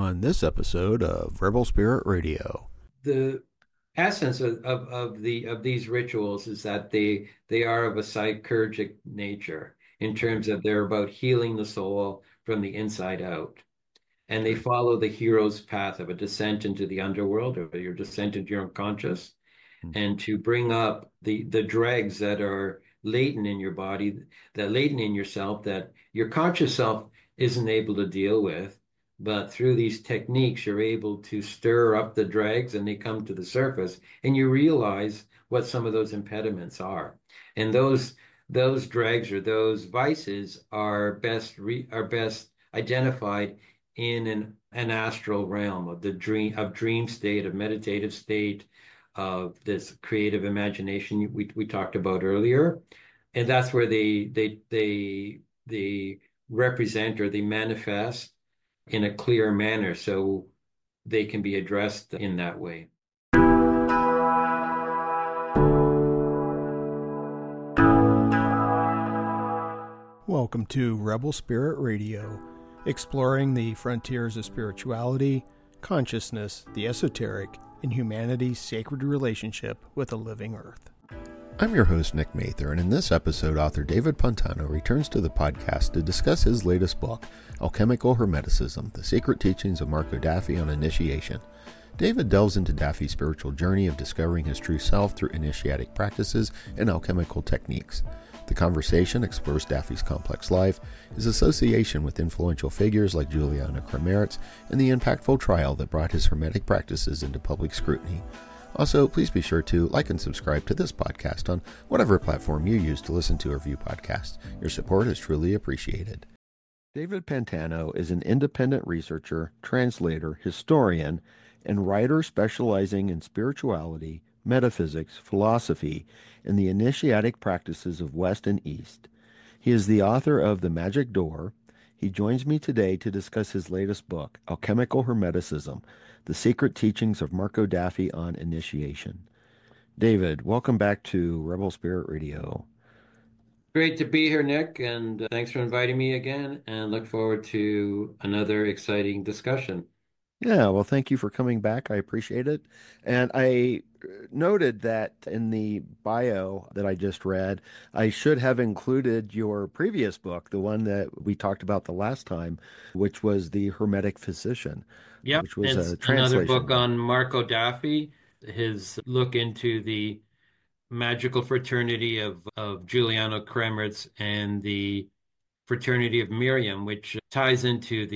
on this episode of Rebel Spirit Radio. The essence of these rituals is that they are of a psychurgic nature in terms of they're about healing the soul from the inside out. And they follow the hero's path of a descent into the underworld or your descent into your unconscious, and to bring up the dregs that are latent in your body, that latent in yourself, that your conscious self isn't able to deal with. But through these techniques, you're able to stir up the dregs and they come to the surface, and you realize what some of those impediments are. And those dregs or those vices are best identified in an astral realm of the dream state, of meditative state, of this creative imagination we talked about earlier. And that's where they represent or they manifest in a clear manner so they can be addressed in that way. Welcome to Rebel Spirit Radio, exploring the frontiers of spirituality, consciousness, the esoteric, and humanity's sacred relationship with the living earth. I'm your host, Nick Mather, and in this episode, author David Pantano returns to the podcast to discuss his latest book, Alchemical Hermeticism, The Secret Teachings of Marco Daffy on Initiation. David delves into Daffy's spiritual journey of discovering his true self through initiatic practices and alchemical techniques. The conversation explores Daffy's complex life, his association with influential figures like Juliana Kremeritz, and the impactful trial that brought his hermetic practices into public scrutiny. Also, please be sure to like and subscribe to this podcast on whatever platform you use to listen to or view podcasts. Your support is truly appreciated. David Pantano is an independent researcher, translator, historian, and writer specializing in spirituality, metaphysics, philosophy, and the initiatic practices of West and East. He is the author of The Magic Door. He joins me today to discuss his latest book, Alchemical Hermeticism, The Secret Teachings of Marco Daffy on Initiation. David, welcome back to Rebel Spirit Radio. Great to be here, Nick, and thanks for inviting me again, and look forward to another exciting discussion. Yeah, well, thank you for coming back. I appreciate it. And I noted that in the bio that I just read, I should have included your previous book, the one that we talked about the last time, which was The Hermetic Physician, Yep, which was it's a another book translation. on Marco Daffy, his look into the magical fraternity of Giuliano Kremeritz and the fraternity of Miriam, which ties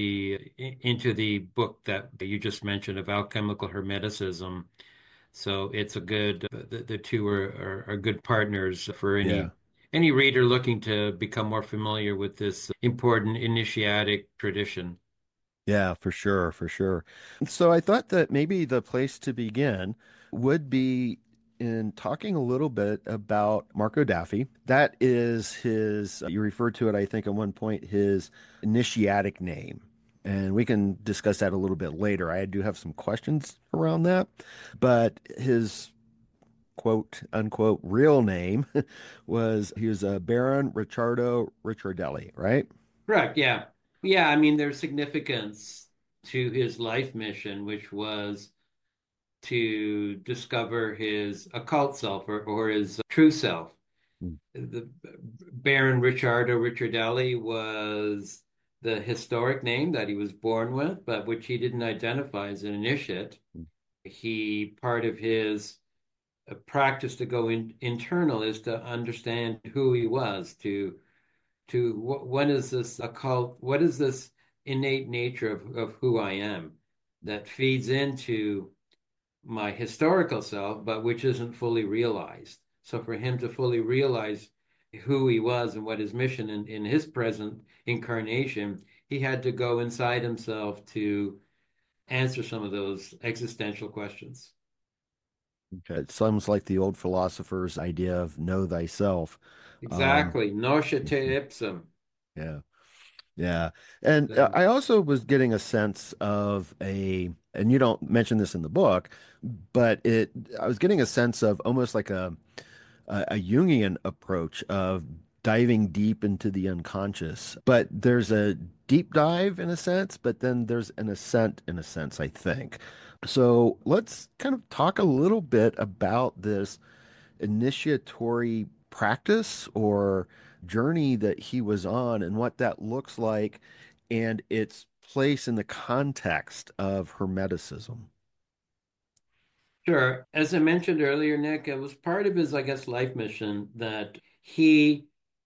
into the book that you just mentioned of alchemical hermeticism. So it's a good the two are good partners for Yeah. any reader looking to become more familiar with this important initiatic tradition. Yeah, for sure, for sure. So I thought that maybe the place to begin would be in talking a little bit about Marco Daffy. That is his, you referred to it, I think, at one point, his initiatic name. And we can discuss that a little bit later. I do have some questions around that. But his quote unquote real name was he was Baron Ricciardo Ricciardelli, right? Correct, yeah. Yeah, I mean there's significance to his life mission, which was to discover his occult self or his true self. The Baron Ricciardo Ricciardelli was the historic name that he was born with, but which he didn't identify as an initiate. He part of his practice to go internal is to understand who he was, to what is this occult, what is this innate nature of who I am that feeds into my historical self, but which isn't fully realized. So for him to fully realize who he was and what his mission in his present incarnation, he had to go inside himself to answer some of those existential questions. Okay. It sounds like the old philosopher's idea of know thyself. Um, Exactly. Nosce te ipsum. yeah, yeah. And So, I also was getting a sense of and you don't mention this in the book, but I was getting a sense of almost like a Jungian approach of diving deep into the unconscious. But there's a deep dive in a sense, but then there's an ascent in a sense, I think. So let's kind of talk a little bit about this initiatory practice or journey that he was on and what that looks like and its place in the context of Hermeticism. Sure. As I mentioned earlier, Nick, it was part of his, I guess, life mission that he,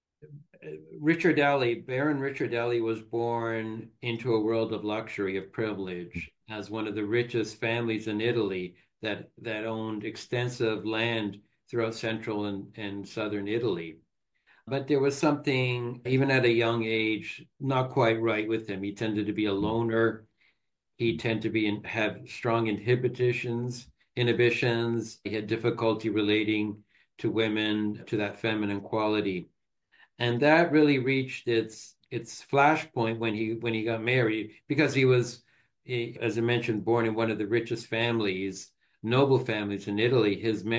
Baron Ricciardelli was born into a world of luxury, of privilege, as one of the richest families in Italy that owned extensive land throughout central and southern Italy. But there was something, even at a young age, not quite right with him. He tended to be a loner. He tended to have strong inhibitions. He had difficulty relating to women, to that feminine quality. And that really reached its flashpoint when he got married, because as I mentioned, born in one of the richest families, noble families in Italy.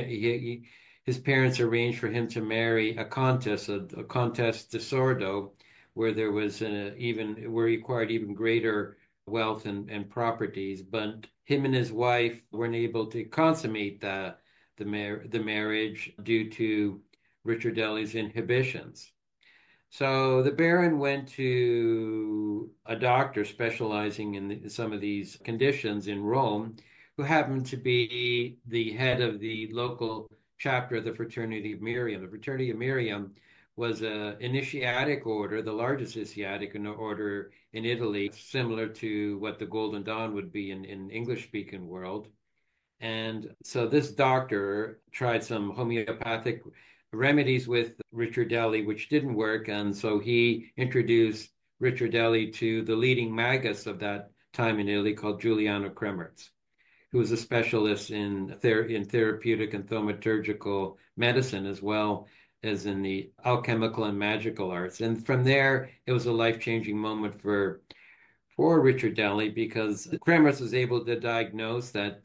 His parents arranged for him to marry a Countess de Sordo, where there was even where he acquired even greater wealth and properties. But him and his wife weren't able to consummate the marriage due to Ricciardelli's inhibitions. So the Baron went to a doctor specializing in some of these conditions in Rome, who happened to be the head of the local chapter of the Fraternity of Miriam. The Fraternity of Miriam was an initiatic order, the largest initiatic order in Italy, similar to what the Golden Dawn would be in English-speaking world. And so this doctor tried some homeopathic remedies with Ricciardelli, which didn't work. And so he introduced Ricciardelli to the leading magus of that time in Italy called Giuliano Kremerz, who was a specialist in therapeutic and thaumaturgical medicine, as well as in the alchemical and magical arts. And from there, it was a life-changing moment for Ricciardelli, because Kremers was able to diagnose that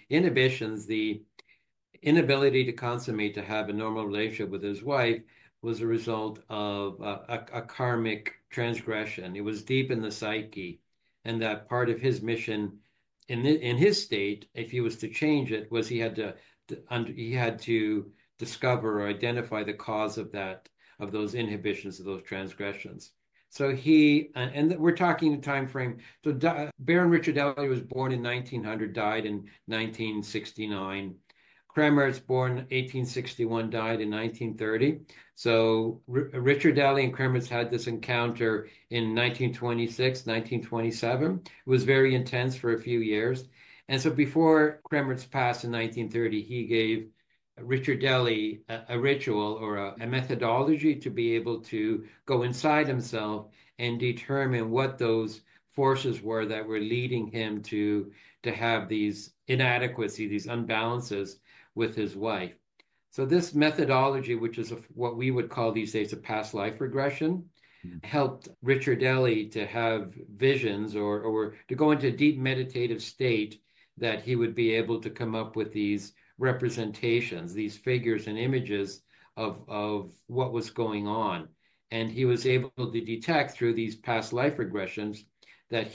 the inability to consummate, to have a normal relationship with his wife, was a result of a karmic transgression. It was deep in the psyche, and that part of his mission in his state, if he was to change it, was he had to discover or identify the cause of those inhibitions, of those transgressions. So and we're talking the time frame. So Baron Ricciardelli was born in 1900, died in 1969. Kremers, born 1861, died in 1930. So Ricciardelli and Kremers had this encounter in 1926, 1927. It was very intense for a few years. And so before Kremers passed in 1930, he gave Ricciardelli a ritual or a methodology to be able to go inside himself and determine what those forces were that were leading him to have these inadequacies, these unbalances with his wife. So this methodology, which is what we would call these days a past life regression, helped Ricciardelli to have visions, or to go into a deep meditative state, that he would be able to come up with these representations, these figures and images of what was going on. And he was able to detect through these past life regressions that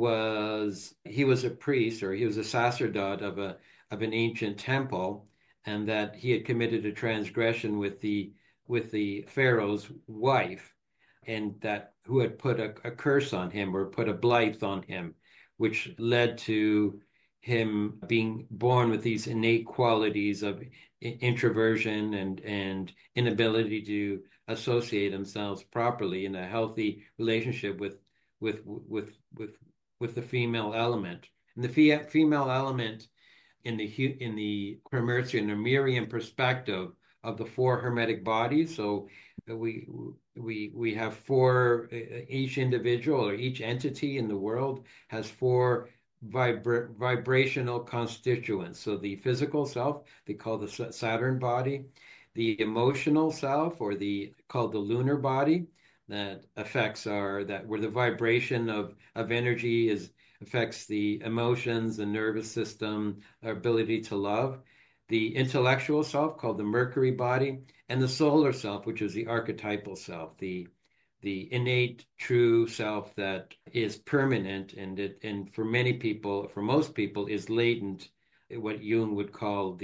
he was a priest, or he was a sacerdote of an ancient temple, and that he had committed a transgression with the pharaoh's wife, and that who had put a curse on him, or put a blight on him, which led to him being born with these innate qualities of introversion and inability to associate themselves properly in a healthy relationship with with with with the female element. And the female element in the Hermetian or Miriam perspective of the four Hermetic bodies. So we we have four. Each individual or each entity in the world has four vibrational constituents. So the physical self, they call the Saturn body, the emotional self, or the called the lunar body, that affects that where the vibration of energy is affects the emotions, the nervous system, our ability to love. the intellectual self called the Mercury body, and the solar self, which is the archetypal self, the innate true self that is permanent and for many people, for most people, is latent, what Jung would call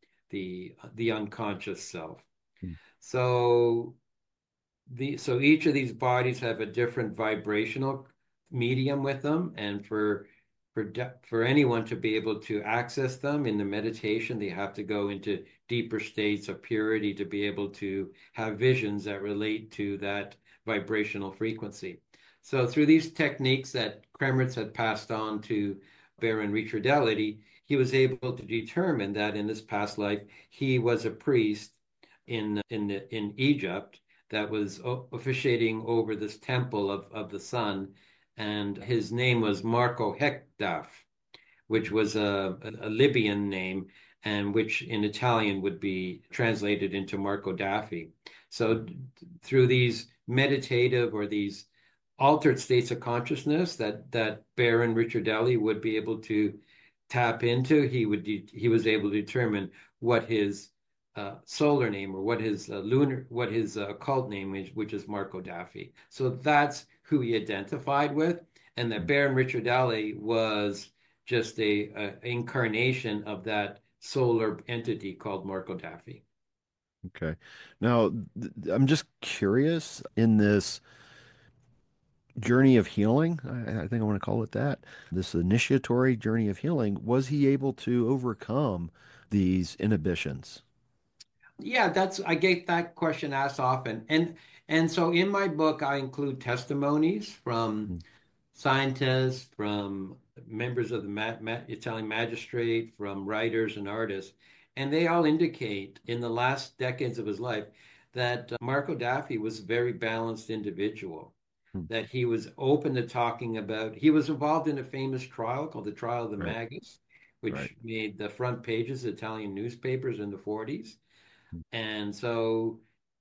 the unconscious self. Mm. So so each of these bodies have a different vibrational medium with them, and for anyone to be able to access them in the meditation, they have to go into deeper states of purity to be able to have visions that relate to that vibrational frequency. So through these techniques that Kremertz had passed on to Baron Ricciardelli, he was able to determine that in this past life he was a priest in Egypt that was officiating over this temple of the sun, and his name was Marco Hekdaf, which was a Libyan name, and which in Italian would be translated into Marco Daffy. So through these meditative or these altered states of consciousness that Baron Ricciardelli would be able to tap into, he was able to determine what his solar name or what his occult name is, which is Marco Daffy. So that's who he identified with, and that Baron Ricciardelli was just a incarnation of that solar entity called Marco Daffy. Okay. Now, I'm just curious in this journey of healing, I think I want to call it that, this initiatory journey of healing, was he able to overcome these inhibitions? Yeah, I get that question asked often, and so in my book I include testimonies from Mm. scientists, from members of the Italian magistrate, from writers and artists, and they all indicate in the last decades of his life that Marco Daffy was a very balanced individual, Mm. that he was open to talking about. He was involved in a famous trial called the Trial of the Right, Magus, right. which made the front pages of Italian newspapers in the 40s. And so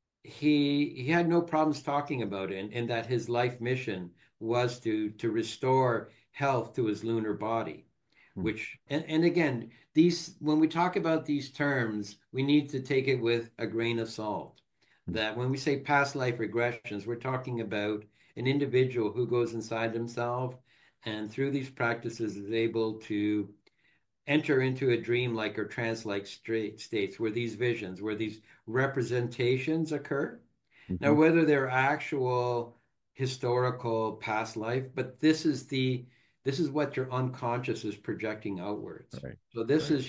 he had no problems talking about it, and that his life mission was to restore health to his lunar body, Mm. which and again, these when we talk about these terms, we need to take it with a grain of salt. Mm. That when we say past life regressions, we're talking about an individual who goes inside himself and through these practices is able to enter into a dream-like or trance-like states where these visions, where these representations occur. Now, Mhm. whether they're actual historical past life, but this is what your unconscious is projecting outwards. Right, So this right. is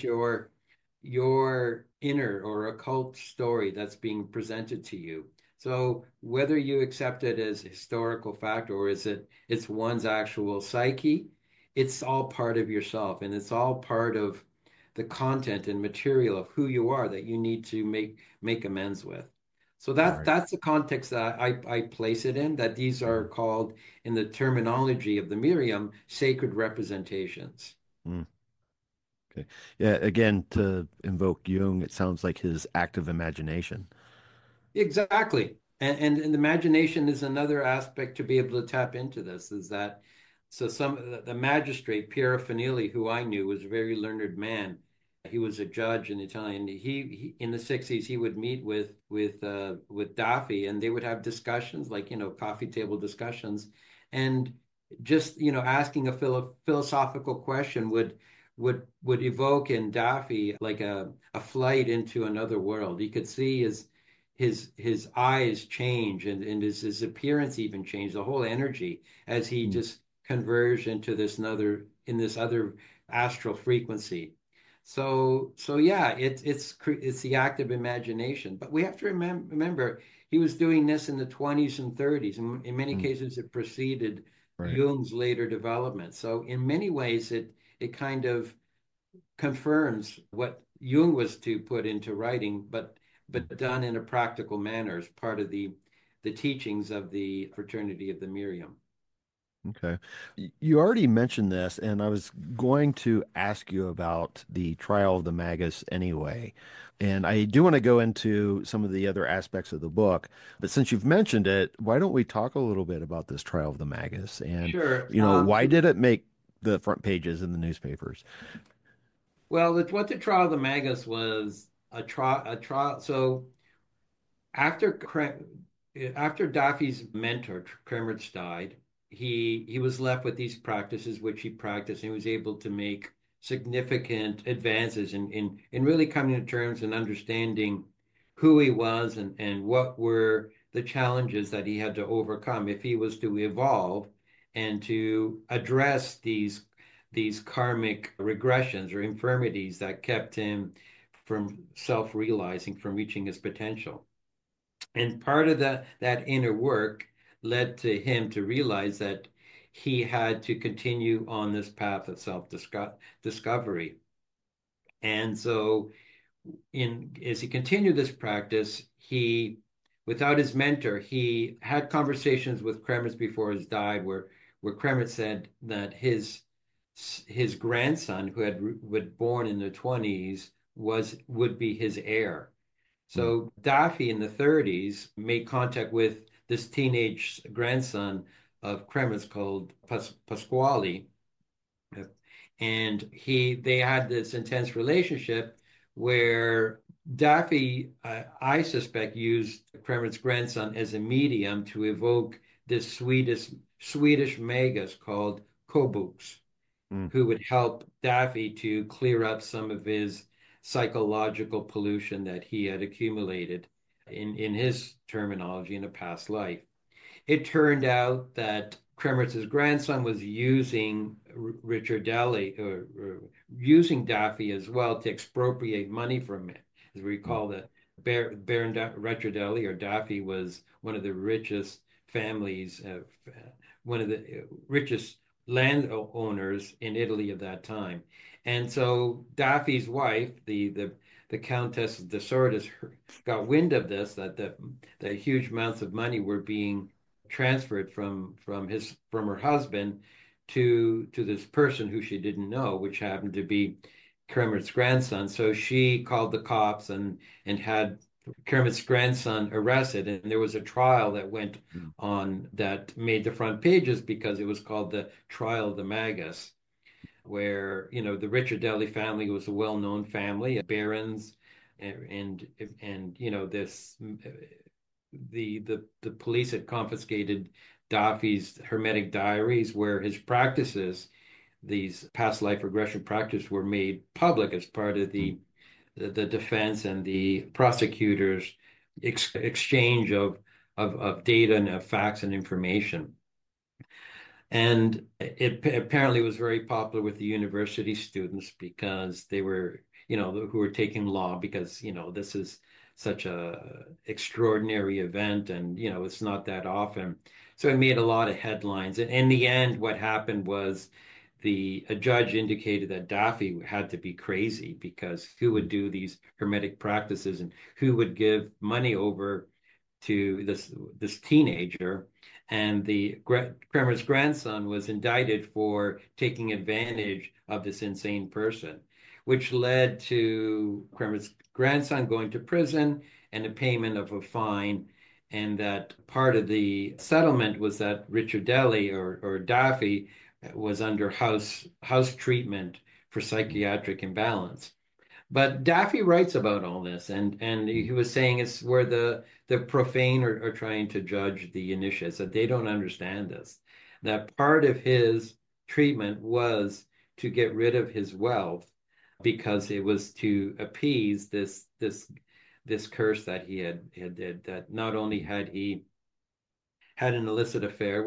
your inner or occult story that's being presented to you. So whether you accept it as historical fact or it's one's actual psyche, it's all part of yourself and it's all part of the content and material of who you are that you need to make amends with. So Right. that's the context that I place it in, that these are Mhm. called, in the terminology of the Miriam, sacred representations. Mm. Okay. Yeah, again, to invoke Jung, it sounds like his active imagination. Exactly. And imagination is another aspect to be able to tap into this, is that so the magistrate, Piero Fanilli, who I knew, was a very learned man. He was a judge in Italian. He in the 60s he would meet with Daffy and they would have discussions like, coffee table discussions, and just, asking a philosophical question would evoke in Daffy like a flight into another world. He could see his eyes change and his appearance even change, the whole energy as he Mm. just converged into this other astral frequency. So yeah, it's the active imagination, but we have to remember he was doing this in the 20s and 30s, and in many Mm. cases it preceded Right. Jung's later development. So in many ways it kind of confirms what Jung was to put into writing, Mm. but done in a practical manner as part of the teachings of the Fraternity of the Miriam. Okay. You already mentioned this, and I was going to ask you about the trial of the Magus anyway. And I do want to go into some of the other aspects of the book, but since you've mentioned it, why don't we talk a little bit about this trial of the Magus and, Sure. why did it make the front pages in the newspapers? Well, what the trial of the Magus was a trial. So after after Daffy's mentor Kremertz died, he was left with these practices which he practiced, and he was able to make significant advances in really coming to terms and understanding who he was and what were the challenges that he had to overcome if he was to evolve and to address these karmic regressions or infirmities that kept him from self-realizing, from reaching his potential. And part of that inner work led to him to realize that he had to continue on this path of self-discovery. And so in as he continued this practice, without his mentor, he had conversations with Kremertz before his died, where Kremertz said that his grandson, who was born in the 20s, would be his heir. Mm. So Daffy in the 30s made contact with this teenage grandson of Kremertz called Pasquale, and they had this intense relationship where Daffy, I suspect, used Kremertz's grandson as a medium to evoke this Swedish magus called Kobux, Mm. who would help Daffy to clear up some of his psychological pollution that he had accumulated in his terminology in a past life. It turned out that Kremertz's grandson was using Ricciardelli or using Daffy as well to expropriate money from him. As we Mm. recall, that Baron Ricciardelli or Daffy was one of the richest families, one of the richest landowners in Italy of that time. And so Daffy's wife, the Countess de Sordis, got wind of this, that huge amounts of money were being transferred from her husband to this person who she didn't know, which happened to be Kermit's grandson. So she called the cops and had Kermit's grandson arrested, and there was a trial that went Mm. on that made the front pages because it was called the Trial of the Magus, where the Ricciardelli family was a well-known family, barons, and this the police had confiscated Daffy's Hermetic diaries, where his practices, these past life regression practices, were made public as part of Mm. the defense and the prosecutors' exchange of data and of facts and information. And it apparently was very popular with the university students because they were, who were taking law because, this is such a extraordinary event and, it's not that often. So it made a lot of headlines. And in the end, what happened was a judge indicated that Daffy had to be crazy because who would Mm. do these hermetic practices and who would give money over to this teenager, and the Kremer's grandson was indicted for taking advantage of this insane person, which led to Kremer's grandson going to prison and a payment of a fine. And that part of the settlement was that Ricciardelli or Daffy was under house treatment for psychiatric imbalance. But Daffy writes about all this, and Mm. he was saying it's where the profane are trying to judge the initiates, that they don't understand this. That part of his treatment was to get rid of his wealth because it was to appease this curse that he had did. That not only had he had an illicit affair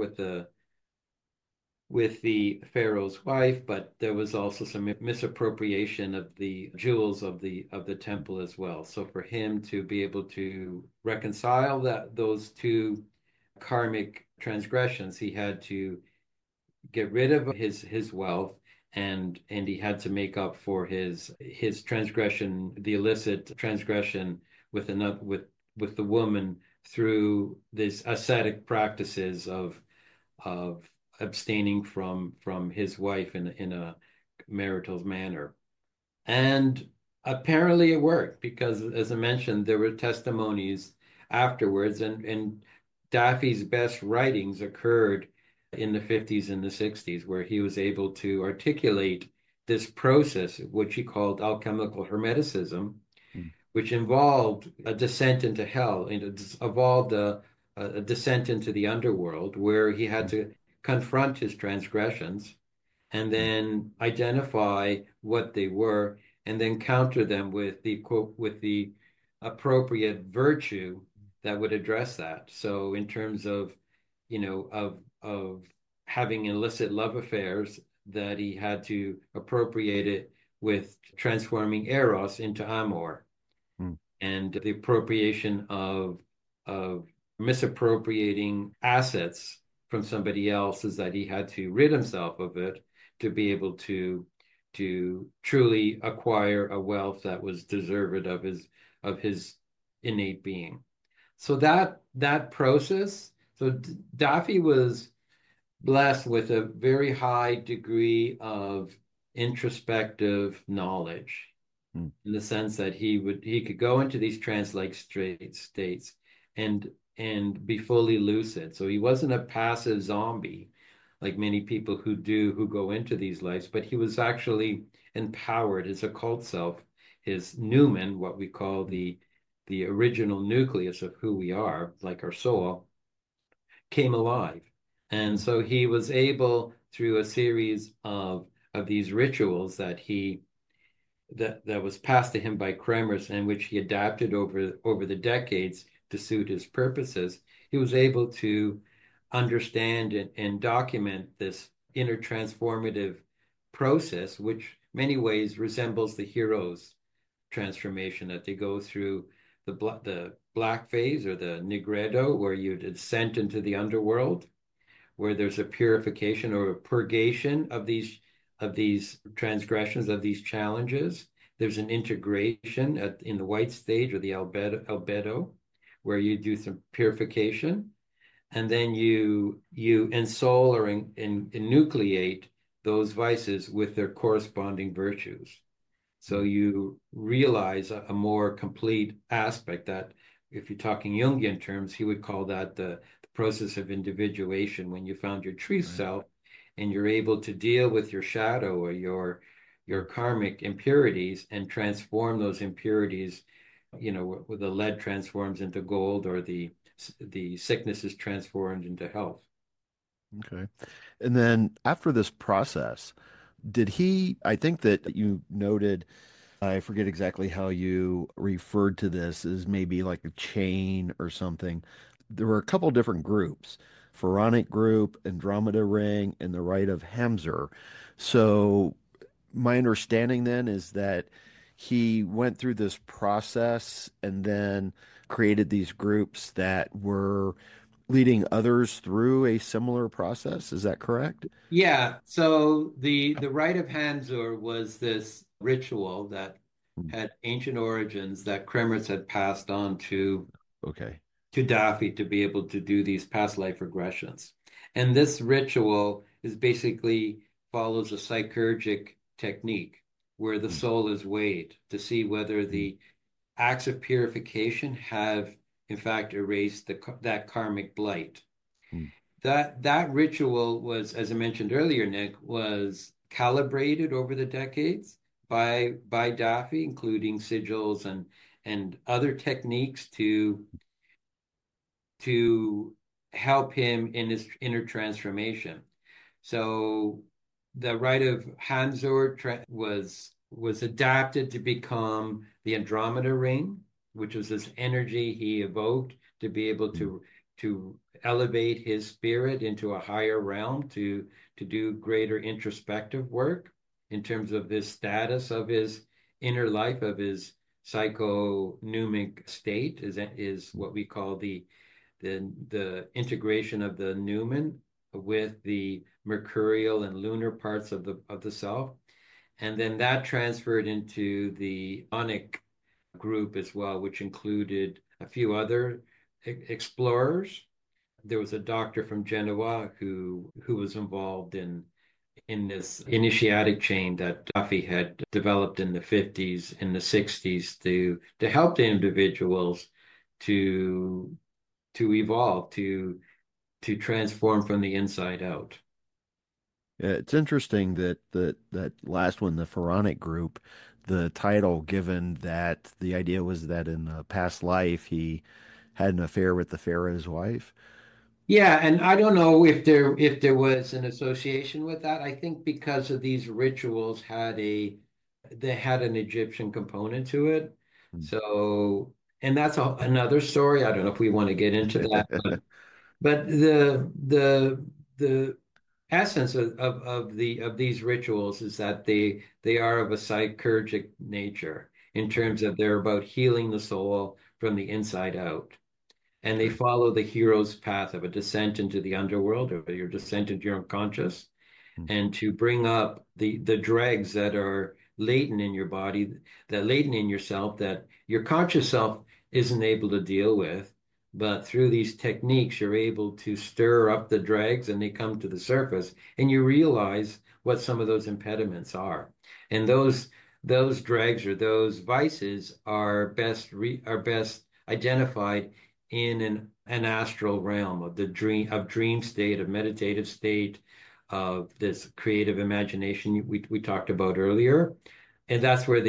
with the pharaoh's wife, but there was also some misappropriation of the jewels of the temple as well. So for him to be able to reconcile those two karmic transgressions, he had to get rid of his wealth, and he had to make up for his transgression, the illicit transgression with the woman through these ascetic practices of abstaining from his wife in a marital manner. And apparently it worked because, as I mentioned, there were testimonies afterwards, and Daffy's best writings occurred in the 50s and the 60s, where he was able to articulate this process, which he called alchemical hermeticism, Mm. which involved a descent into hell, and it involved a descent into the underworld, where he had Mm. to confront his transgressions and Mm. then identify what they were, and then counter them with the appropriate virtue that would address that. So in terms of, of having illicit love affairs, that he had to appropriate it with transforming eros into amor, Mm. and the appropriation of misappropriating assets from somebody else, is that he had to rid himself of it to be able to truly acquire a wealth that was deserved of his innate being. So that process. So Daffy was blessed with a very high degree of introspective knowledge, Mm. in the sense that he could go into these trance-like states and be fully lucid. So he wasn't a passive zombie like many people who go into these lives, but he was actually empowered. His occult self, his Newman, what we call the original nucleus of who we are, like our soul, came alive. And Mm. so he was able, through a series of these rituals that was passed to him by Kremers, and which he adapted over the decades to suit his purposes, he was able to understand and document this inner transformative process, which many ways resembles the hero's transformation that they go through, the black phase, or the nigredo, where you descend into the underworld, where there's a purification or a purgation of these transgressions, of these challenges. There's an integration in the white stage, or the albedo, where you do some purification, and then you ensoul or enucleate those vices with their corresponding virtues. So Mm. you realize a more complete aspect that, if you're talking Jungian terms, he would call that the process of individuation, when you found your true Right. self and you're able to deal with your shadow or your Mm. karmic impurities and transform those impurities, where the lead transforms into gold, or the sickness is transformed into health. Okay. And then after this process, did he, I think that you noted, I forget exactly how you referred to this, as maybe like a chain or something. There were a couple different groups, Pharaonic group, Andromeda Ring, and the Rite of Hamzer. So my understanding then is that he went through this process and then created these groups that were leading others through a similar process. Is that correct? Yeah, so the rite of Hanzur was this ritual that Mm. had ancient origins, that Kremers had passed on Okay. to Daffy to be able to do these past life regressions. And this ritual is basically follows a psychurgic technique, where the Mm. soul is weighed to see whether Mm. the acts of purification have in fact erased that karmic blight. Mm. That ritual was, as I mentioned earlier, Nick, was calibrated over the decades by Daffy, including sigils and other techniques to help him in his inner transformation. So the rite of Hanzor was adapted to become the Andromeda ring, which was this energy he evoked to be able Mm. to elevate his spirit into a higher realm, to do greater introspective work in terms of this status of his inner life, of his psychoneumic state, is Mm. what we call the integration of the Newman with the mercurial and lunar parts of the self. And then that transferred into the Onic group as well, which included a few other explorers. There was a doctor from Genoa who was involved in this initiatic chain that Duffy had developed in the 50s, in the 60s, to help the individuals to evolve, to transform from the inside out. Yeah, it's interesting that that last one, the Pharaonic group, the title given that the idea was that in a past life he had an affair with the Pharaoh's wife. Yeah, and I don't know if there was an association with that. I think because of these rituals they had an Egyptian component to it. Hmm. So, and that's another story. I don't know if we want to get into that, but the essence of these rituals is that they are of a psychurgic nature in terms of they're about healing the soul from the inside out, and they Okay. follow the hero's path of a descent into the underworld or your descent into your unconscious, Hmm. and to bring up the dregs that are latent in your body, that latent in yourself that your conscious self isn't able to deal with. But through these techniques, you're able to stir up the dregs and they come to the surface, and you realize what some of those impediments are. And those dregs or those vices are best identified in an astral realm of the dream state, of meditative state, of this creative imagination we talked about earlier. And that's where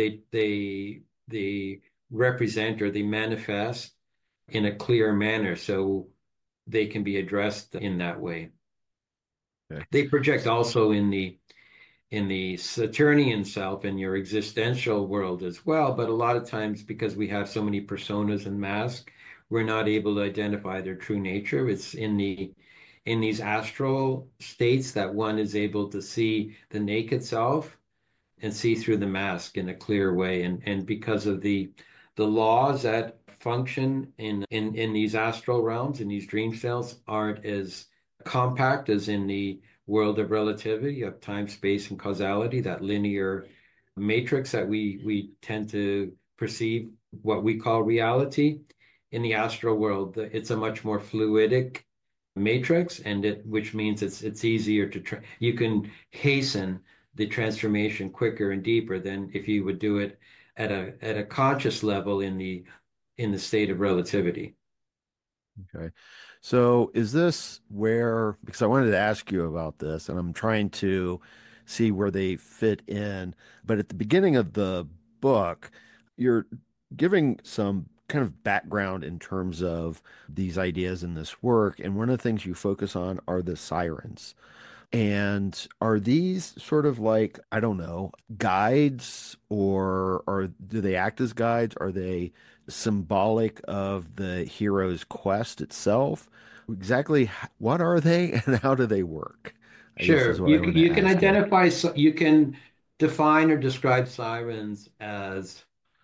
they represent or they manifest in a clear manner so they can be addressed in that way. Okay. They project also in the Saturnian self in your existential world as well. But a lot of times, because we have so many personas and masks, we're not able to identify their true nature. It's in these astral states that one is able to see the naked self and see through the mask in a clear way. And because of the laws that function in these astral realms, in these dream cells, aren't as compact as in the world of relativity, of time, space, and causality, that linear matrix that we tend to perceive what we call reality. In the astral world, it's a much more fluidic matrix, and which means it's easier to you can hasten the transformation quicker and deeper than if you would do it at a conscious level in the state of relativity. Okay. So is this where, because I wanted to ask you about this and I'm trying to see where they fit in, but at the beginning of the book, you're giving some kind of background in terms of these ideas in this work. And one of the things you focus on are the sirens. And are these sort of like, I don't know, guides or do they act as guides? Are they symbolic of the hero's quest itself? Exactly what are they and how do they work? I guess is Sure, what I want to you can ask you. identify, you can define or describe sirens as,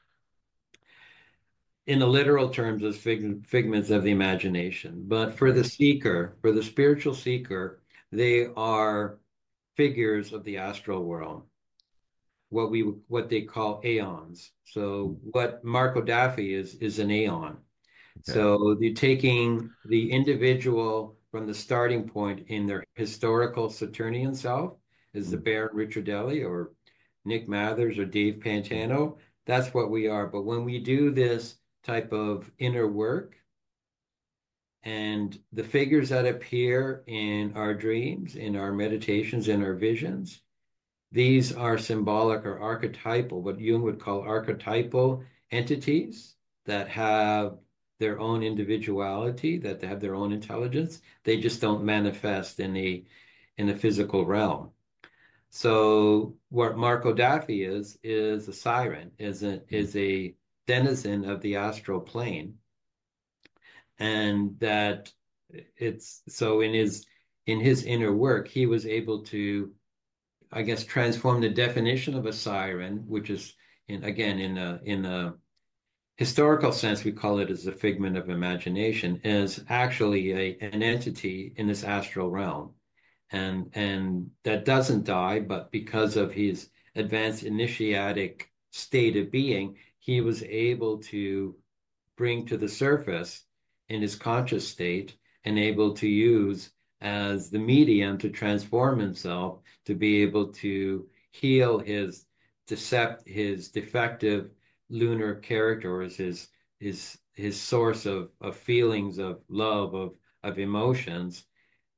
in the literal terms, as figments of the imagination. But for Okay. the seeker, for the spiritual seeker, they are figures of the astral world, what they call aeons. So what Marco Daffy is an aeon. Okay. So you're taking the individual from the starting point in their historical Saturnian self, is the Mm, Baron Ricciardelli or Nick Mathers or Dave mm, Pantano. That's what we are. But when we do this type of inner work, and the figures that appear in our dreams, in our meditations, in our visions, these are symbolic or archetypal, what Jung would call archetypal entities that have their own individuality, that they have their own intelligence. They just don't manifest in the physical realm. So what Marco Daffy is a siren, mm, is a denizen of the astral plane, and that it's so in his inner work, he was able to, I guess, transform the definition of a siren, which is in a historical sense, we call it as a figment of imagination, is actually an entity in this astral realm, and that doesn't die, but because of his advanced initiatic state of being, he was able to bring to the surface in his conscious state and able to use as the medium to transform himself to be able to heal his defective lunar character, or his source of feelings of love, of emotions,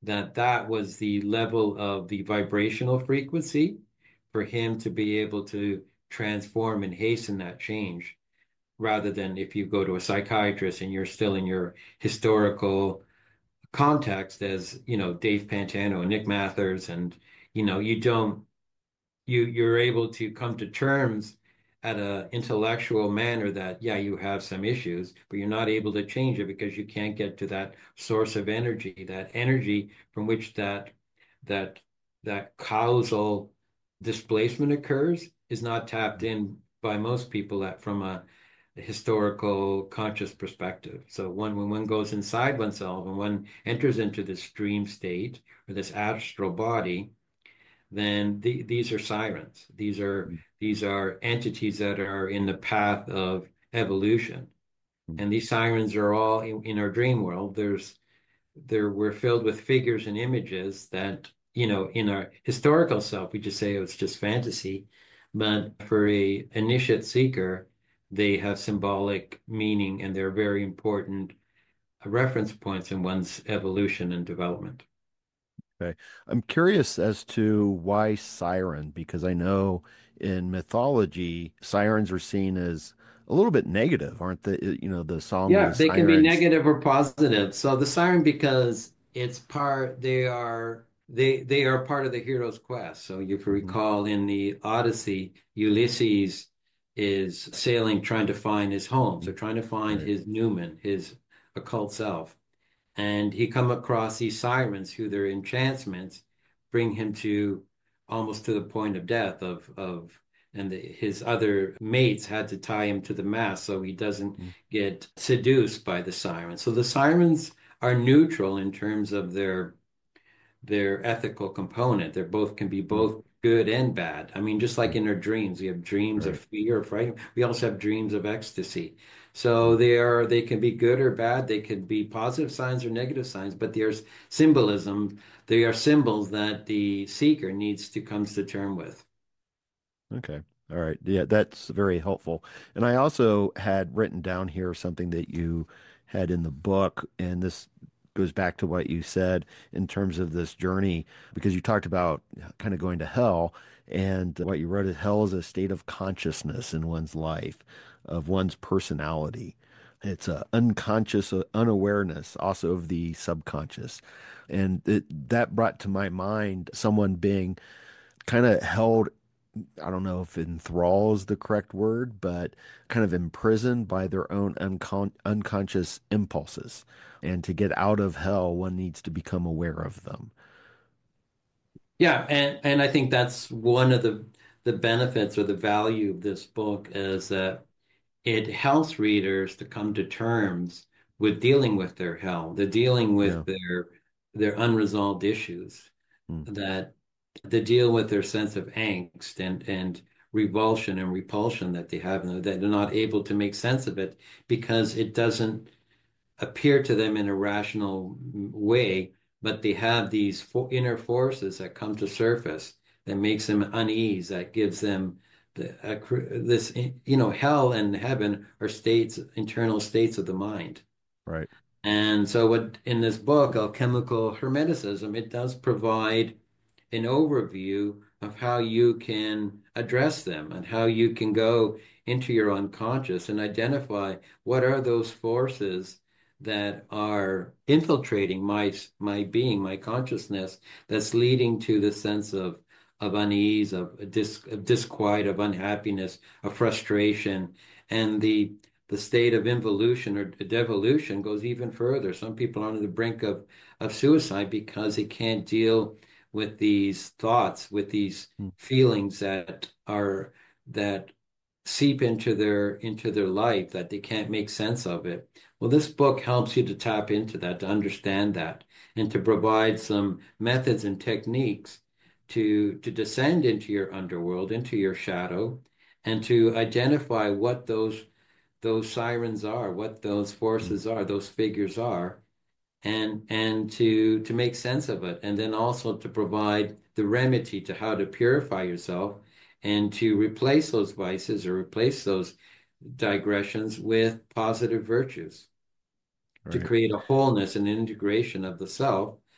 that was the level of the vibrational frequency for him to be able to transform and hasten that change, rather than if you go to a psychiatrist and you're still in your historical context as, Dave Pantano and Nick Mathers, and, you don't, you're able to come to terms at a intellectual manner that, yeah, you have some issues, but you're not able to change it because you can't get to that source of energy, that energy from which that that causal displacement occurs is not tapped in by most people that from a historical conscious perspective. So when one goes inside oneself and one enters into this dream state or this astral body, then these are sirens. These are entities that are in the path of evolution. And these sirens are all in our dream world. We're filled with figures and images that, in our historical self, we just say it's just fantasy. But for a initiate seeker, they have symbolic meaning and they're very important reference points in one's evolution and development. Okay. I'm curious as to why siren, because I know in mythology, sirens are seen as a little bit negative, aren't they? The song of Yeah, the they can be sirens. negative or positive. So the siren, because it's part, they are part of the hero's quest. So if you Hmm. recall in the Odyssey, Ulysses is sailing, trying to find his home. So trying to find Right. his Numen, his occult self. And he come across these sirens who their enchantments bring him to almost to the point of death and his other mates had to tie him to the mast so he doesn't get seduced by the sirens. So the sirens are neutral in terms of their ethical component. They're both can be Mhm. both good and bad. I mean, just like in our dreams, we have dreams of Right. fear or fright. We also have dreams of ecstasy. So they can be good or bad. They could be positive signs or negative signs, but there's symbolism. They are symbols that the seeker needs to come to term with. Okay. All right. Yeah, that's very helpful. And I also had written down here something that you had in the book, and this goes back to what you said in terms of this journey, because you talked about kind of going to hell, and what you wrote is hell is a state of consciousness in one's life, of one's personality. It's a unconscious unawareness, also of the subconscious. And that brought to my mind someone being kind of held, I don't know if enthrall is the correct word, but kind of imprisoned by their own unconscious impulses. And to get out of hell, one needs to become aware of them. Yeah, and I think that's one of the benefits or the value of this book is that it helps readers to come to terms with dealing with their hell. They're dealing Yeah. with their unresolved issues, Mm. that they deal with their sense of angst and revulsion and repulsion that they have, and that they're not able to make sense of it because it doesn't appear to them in a rational way, but they have these inner forces that come to surface that makes them unease, that gives them this, hell and heaven are states, internal states of the mind. Right. And so what in this book, Alchemical Hermeticism, it does provide an overview of how you can address them and how you can go into your unconscious and identify what are those forces that are infiltrating my being, my consciousness, that's leading to the sense of unease, of disquiet, of unhappiness, of frustration, and the state of involution or devolution goes even further. Some people are on the brink of suicide because they can't deal with these thoughts, with these Mm. feelings that seep into their life that they can't make sense of it. Well, this book helps you to tap into that, to understand that, and to provide some methods and techniques to descend into your underworld, into your shadow, and to identify what those sirens are, what those Mm. forces are, those figures are, and to make sense of it, and then also to provide the remedy to how to purify yourself and to replace those vices or replace those digressions with positive virtues to Right. create a wholeness and integration of the self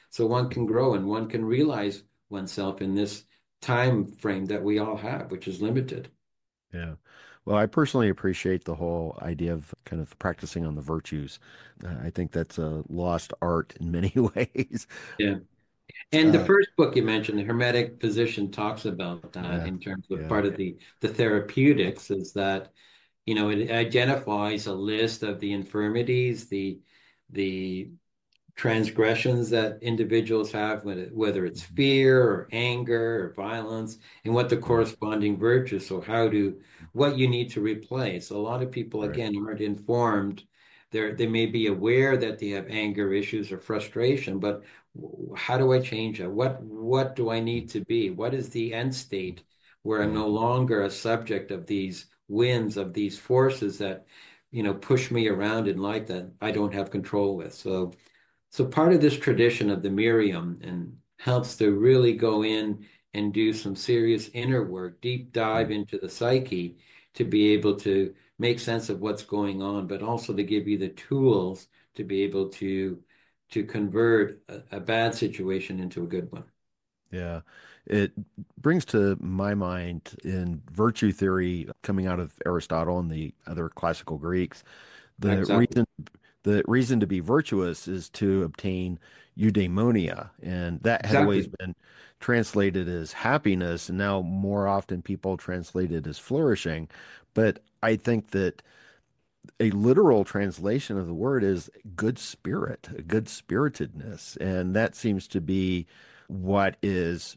so one can grow and one can realize oneself in this time frame that we all have, which is limited. Yeah. Well, I personally appreciate the whole idea of kind of practicing on the virtues. I think that's a lost art in many ways. Yeah. And the Uh, first book you mentioned, The Hermetic Physician, talks about that yeah, in terms of yeah, part of the therapeutics is that, it identifies a list of the infirmities, the transgressions that individuals have, whether it's mhm, fear or anger or violence, and what the yeah, corresponding virtues. So what you need to replace. A lot of people, right, again, aren't informed. They may be aware that they have anger issues or frustration, but how do I change it? What do I mm, need to be? What is the end state where I'm yeah, no longer a subject of these winds, of these forces that, push me around in life that I don't have control with? So part of this tradition of the Miriam and helps to really go in and do some serious inner work, deep dive mm, into the psyche to be able to make sense of what's going on, but also to give you the tools to be able to convert a bad situation into a good one. yeah. It brings to my mind in virtue theory coming out of Aristotle and the other classical Greeks, the Exactly. reason to be virtuous is to obtain eudaimonia, and that had always Exactly. been translated as happiness, and now more often people translate it as flourishing. But I think that a literal translation of the word is good spirit, a good spiritedness, and that seems to be what is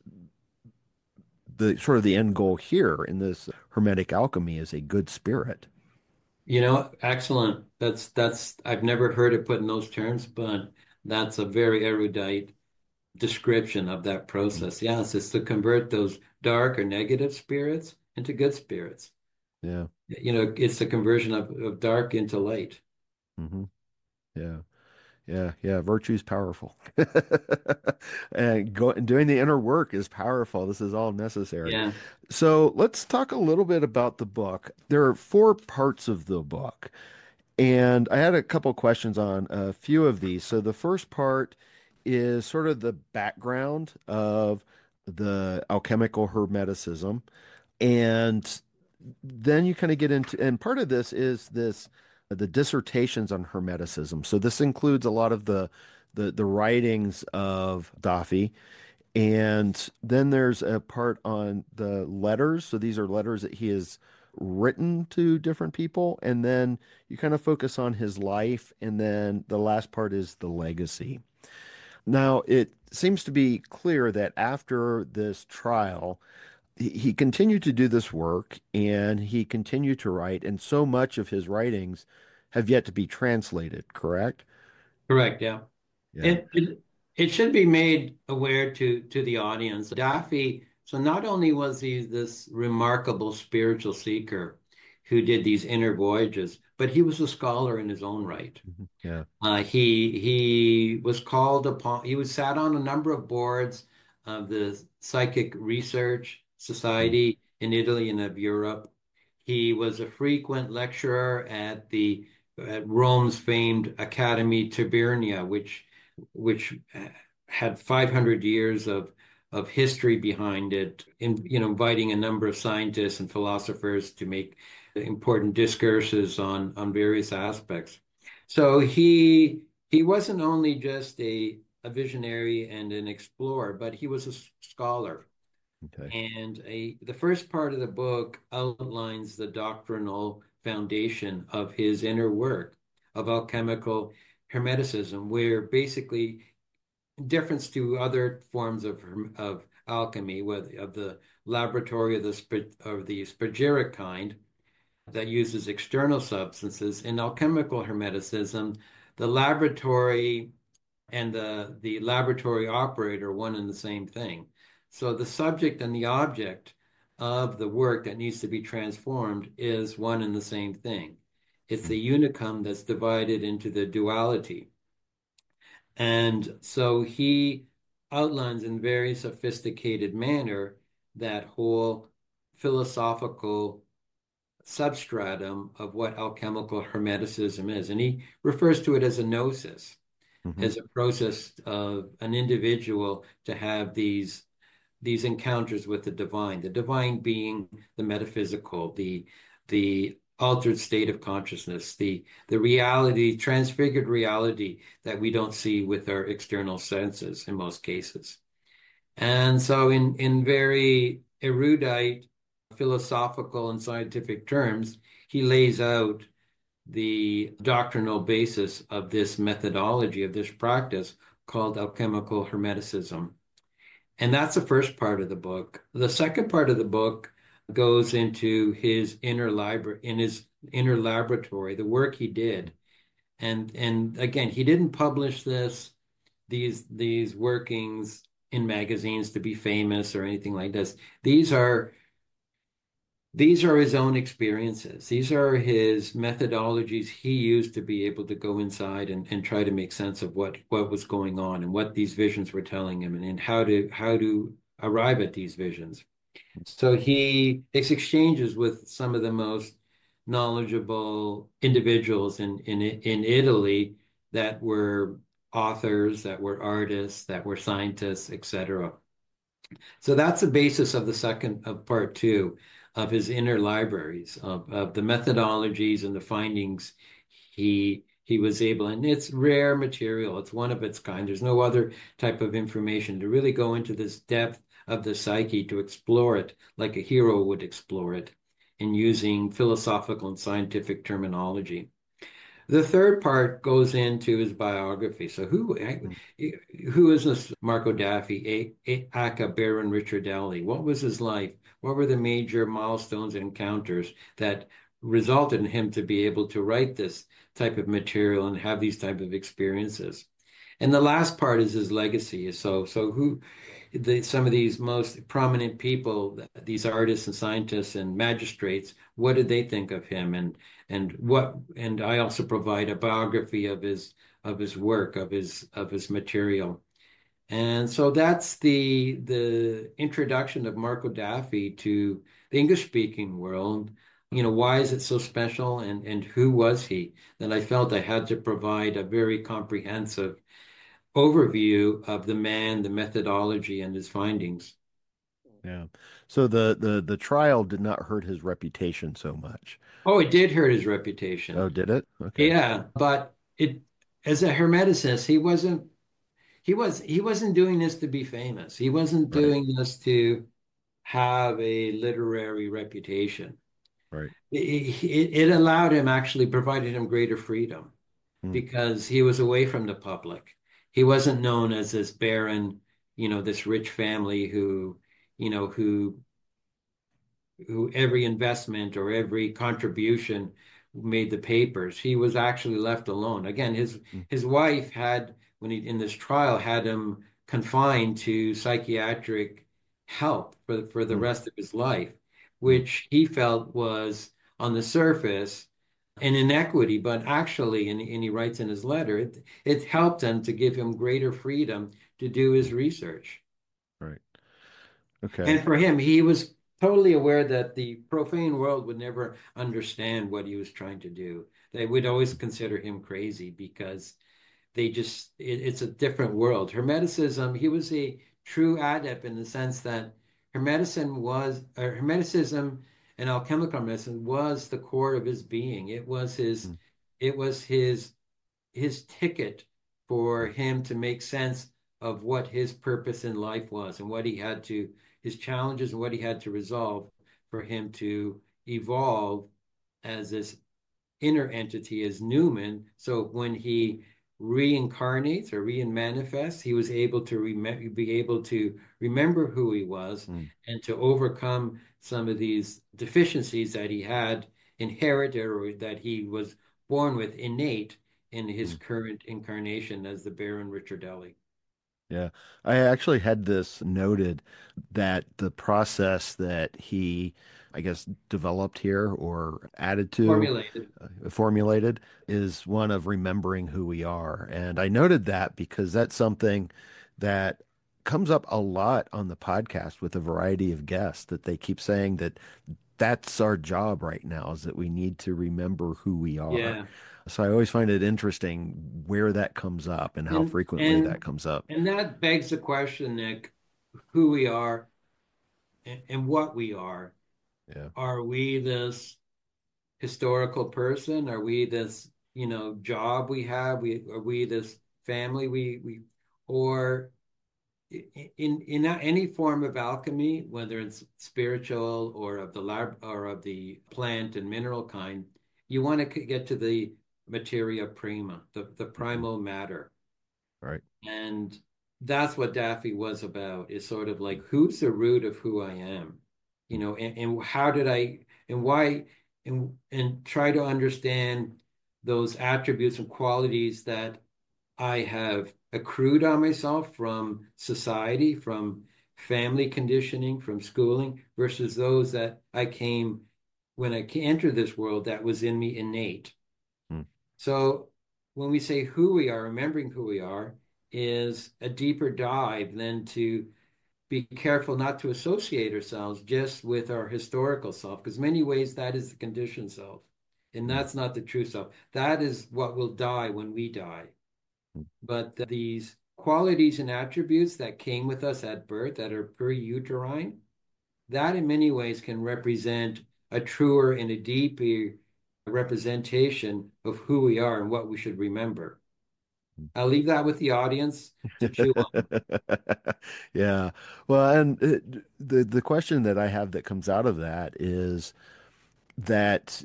the sort of the end goal here in this Hermetic alchemy is a good spirit. Excellent. That's I've never heard it put in those terms, but that's a very erudite description of that Mm. process. Yes, it's to convert those dark or negative spirits into good spirits. Yeah. It's the conversion of dark into light. Hmm. Yeah. Yeah, yeah, virtue's powerful. And doing the inner work is powerful. This is all necessary. Yeah, So let's talk a little bit about the book. There are four parts of the book, and I had a couple questions on a few of these. So the first part is sort of the background of the alchemical hermeticism, and then you kind of get into, and part of this is this the dissertations on Hermeticism. So this includes a lot of the writings of Daffy, and then there's a part on the letters. So these are letters that he has written to different people, and then you kind of focus on his life, and then the last part is the legacy. Now, it seems to be clear that after this trial, he continued to do this work and he continued to write, and so much of his writings have yet to be translated, correct? correct. Yeah. Yeah. It should be made aware to the audience. Daffy, so not only was he this remarkable spiritual seeker who did these inner voyages, but he was a scholar in his own right. Mhm. Yeah. He was called upon. He was sat on a number of boards of the Psychic Research Mm. Society in Italy and of Europe. He was a frequent lecturer at Rome's famed Academy Tibernia, which had 500 years of history behind it, inviting a number of scientists and philosophers to make important discourses on various aspects. So he wasn't only just a visionary and an explorer, but he was a scholar. Okay. And the first part of the book outlines the doctrinal foundation of his inner work of alchemical hermeticism, where basically difference to other forms of alchemy, of the laboratory of the spagyric kind that uses external substances. In alchemical hermeticism, the laboratory and the laboratory operator are one and the same thing. So the subject and the object of the work that needs to be transformed is one and the same thing. It's Mm. the unicum that's divided into the duality. And so he outlines in very sophisticated manner that whole philosophical substratum of what alchemical hermeticism is. And he refers to it as a gnosis. Hmm. as a process of an individual to have these encounters with the divine being the metaphysical, the altered state of consciousness, the reality, transfigured reality that we don't see with our external senses in most cases. And so in very erudite philosophical and scientific terms, he lays out the doctrinal basis of this methodology, of this practice called alchemical hermeticism. And that's the first part of the book. The second part of the book goes into his inner library, in his inner laboratory, the work he did. And again, he didn't publish these workings in magazines to be famous or anything like this. These are these are his own experiences. These are his methodologies he used to be able to go inside and try to make sense of what was going on and what these visions were telling him and how to arrive at these visions. So he makes exchanges with some of the most knowledgeable individuals in Italy that were authors, that were artists, that were scientists, etc. So that's the basis of the second of part two of his inner libraries of the methodologies and the findings he was able, and it's rare material. It's one of its kind. There's no other type of information to really go into this depth of the psyche to explore it like a hero would explore it in using philosophical and scientific terminology. The third part goes into his biography. So who is this Marco Daffy, aka Baron Ricciardelli? What was his life? What were the major milestones and encounters that resulted in him to be able to write this type of material and have these type of experiences? And the last part is his legacy. So some of these most prominent people, these artists and scientists and magistrates, what did they think of him? And I also provide a biography of his work, of his material. And so that's the introduction of Marco Daffy to the English speaking world. Why is it so special and who was he? That I felt I had to provide a very comprehensive overview of the man, the methodology, and his findings. Yeah. So the trial did not hurt his reputation so much. Oh, it did hurt his Oh, reputation. did it? Okay. Yeah, but it as a hermeticist, he wasn't doing this to be famous. He wasn't Right. doing this to have a literary reputation. Right. It allowed him, actually provided him greater freedom Mm, because he was away from the public. He wasn't known as this baron, this rich family who every investment or every contribution made the papers. He was actually left alone. Again, his mm, his wife had, when he in this trial, had him confined to psychiatric help for the mm, rest of his life, mm, which he felt was on the surface an inequity, but actually, and he writes in his letter, it helped him to give him greater freedom to do his mm. research. Right. Okay. And for him, he was totally aware that the profane world would never understand what he was trying to do. They would always consider him crazy because it's a different world. Hermeticism, he was a true adept in the sense that Hermeticism and alchemical medicine was the core of his being. Mm, It was his ticket for him to make sense of what his purpose in life was and his challenges and what he had to resolve for him to evolve as this inner entity as Newman. So when he reincarnates or re-manifests, he was able to be able to remember who he was mm, and to overcome some of these deficiencies that he had inherited or that he was born with innate in his mm. current incarnation as the Baron Ricciardelli. Yeah. I actually had this noted that the process that he, I guess, developed here or added to, Formulated. formulated is one of remembering who we are. And I noted that because that's something that comes up a lot on the podcast with a variety of guests that they keep saying that that's our job right now, is that we need to remember who we are. Yeah. So I always find it interesting where that comes up and how And frequently that and comes up. and that begs the question, Nick, who we are and what we are. Yeah. Are we this historical person? Are we this, job we have? Are we this family or in any form of alchemy, whether it's spiritual or of the lab or of the plant and mineral kind, you want to get to the materia prima, the Mhm. primal matter. Right. And that's what Daffy was about, is sort of like, who's the root of who I am? And how did and why, and try to understand those attributes and qualities that I have accrued on myself from society, from family conditioning, from schooling, versus those that I came when I entered this world that was in me innate. Mm. So when we say who we are, remembering who we are is a deeper dive than to be careful not to associate ourselves just with our historical self, because many ways that is the conditioned self. And Mm. that's not the true self. That is what will die when we die. Mm. But these qualities and attributes that came with us at birth that are pre-uterine, that in many ways can represent a truer and a deeper representation of who we are and what we should remember. I'll leave that with the audience to chew on. Yeah. Well, and the question that I have that comes out of that is that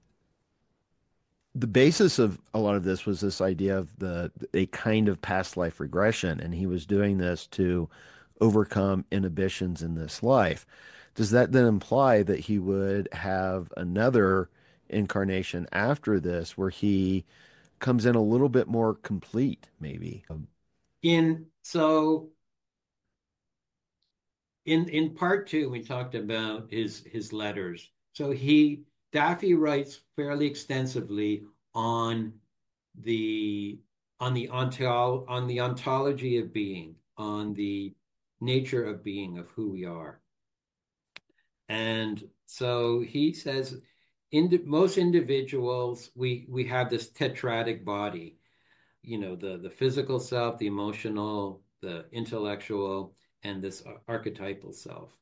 the basis of a lot of this was this idea of the a kind of past life regression, and he was doing this to overcome inhibitions in this life. Does that then imply that he would have another incarnation after this where he comes in a little bit more complete, maybe? In so in part two, we talked about his letters. So Daffy writes fairly extensively on the on the ontology of being, on the nature of being, of who we are. And so he says, most individuals, we have this tetradic body, the physical self, the emotional, the intellectual, and this archetypal self.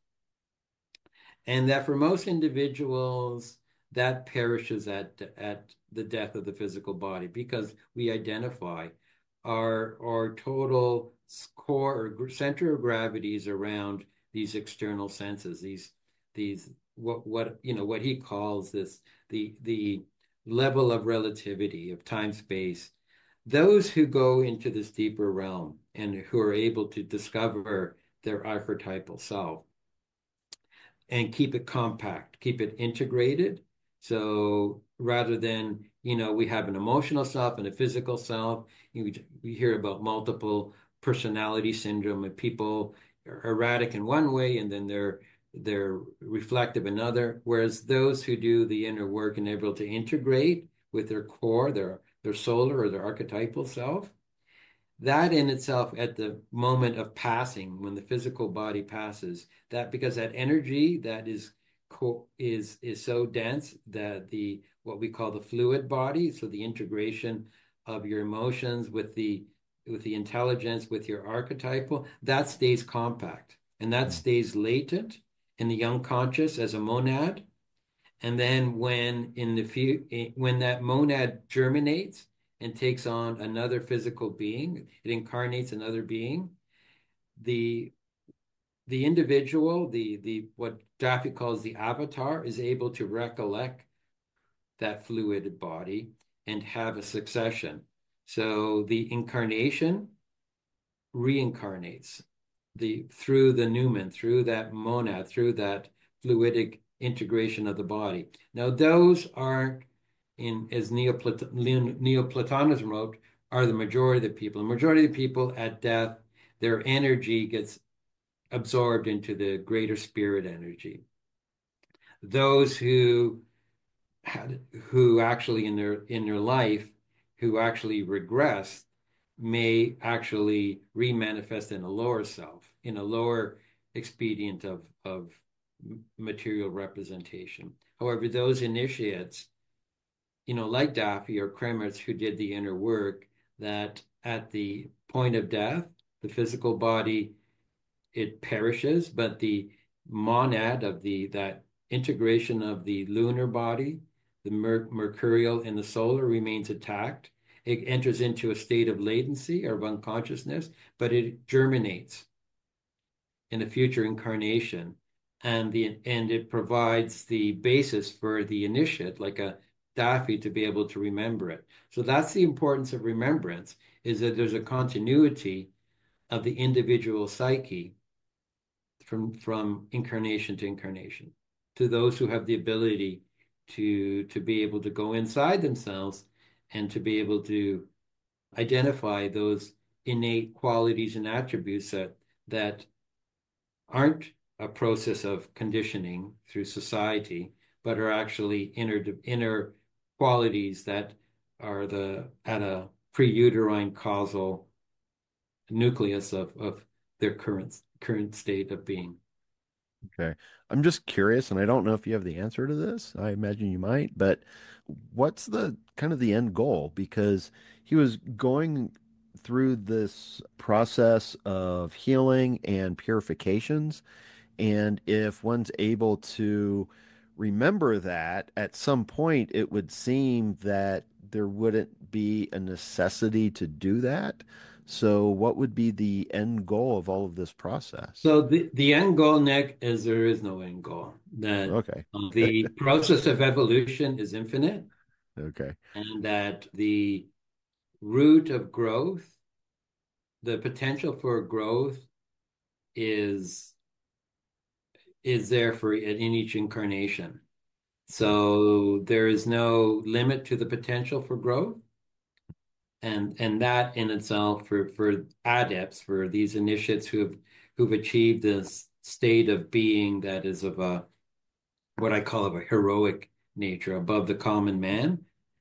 And that for most individuals, that perishes at the death of the physical body, because we identify our total core or center of gravity is around these external senses, these what he calls this, the level of relativity of time space. Those who go into this deeper realm and who are able to discover their archetypal self and keep it compact, keep it integrated. So rather than, we have an emotional self and a physical self, we hear about multiple personality syndrome, and people are erratic in one way and then they're reflective in another. Whereas those who do the inner work and are able to integrate with their core, their solar or their archetypal self, that in itself, at the moment of passing, when the physical body passes, that because that energy that is so dense that the what we call the fluid body, so the integration of your emotions with the intelligence, with your archetypal, that stays compact and that Mm. stays latent in the unconscious as a monad. And then when that monad germinates and takes on another physical being, it incarnates another being. The the individual, the what Jaffe calls the avatar, is able to recollect that fluid body and have a succession. So the incarnation reincarnates through the numen, through that monad, through that fluidic integration of the body. Now, those aren't as Neoplatonism wrote, are the majority of the people. The majority of the people at death, their energy gets absorbed into the greater spirit energy. Those who actually in their life who actually regress may actually remanifest in a lower self, in a lower expedient of material representation. However, those initiates, like Daffy or Kremertz, who did the inner work, that at the point of death, the physical body, it perishes, but the monad of that integration of the lunar body, the mercurial and the solar remains intact. It enters into a state of latency or of unconsciousness, but it germinates in a future incarnation, and it provides the basis for the initiate, like a Daffy, to be able to remember it. So that's the importance of remembrance, is that there's a continuity of the individual psyche from incarnation to incarnation, to those who have the ability to be able to go inside themselves and to be able to identify those innate qualities and attributes that aren't a process of conditioning through society, but are actually inner qualities that are at a pre-uterine causal nucleus of their current state of being. Okay. I'm just curious, and I don't know if you have the answer to this. I imagine you might, but what's the kind of the end goal? Because he was going through this process of healing and purifications. And if one's able to remember that, at some point, it would seem that there wouldn't be a necessity to do that. So, what would be the end goal of all of this process? So the end goal, Nick, is there is no end goal. That Okay. the process of evolution is infinite, Okay. and that the root of growth, the potential for growth, is there for in each incarnation. So there is no limit to the potential for growth, and that in itself, for adepts, for these initiates who've achieved this state of being that is of a what I call of a heroic nature, above the common man,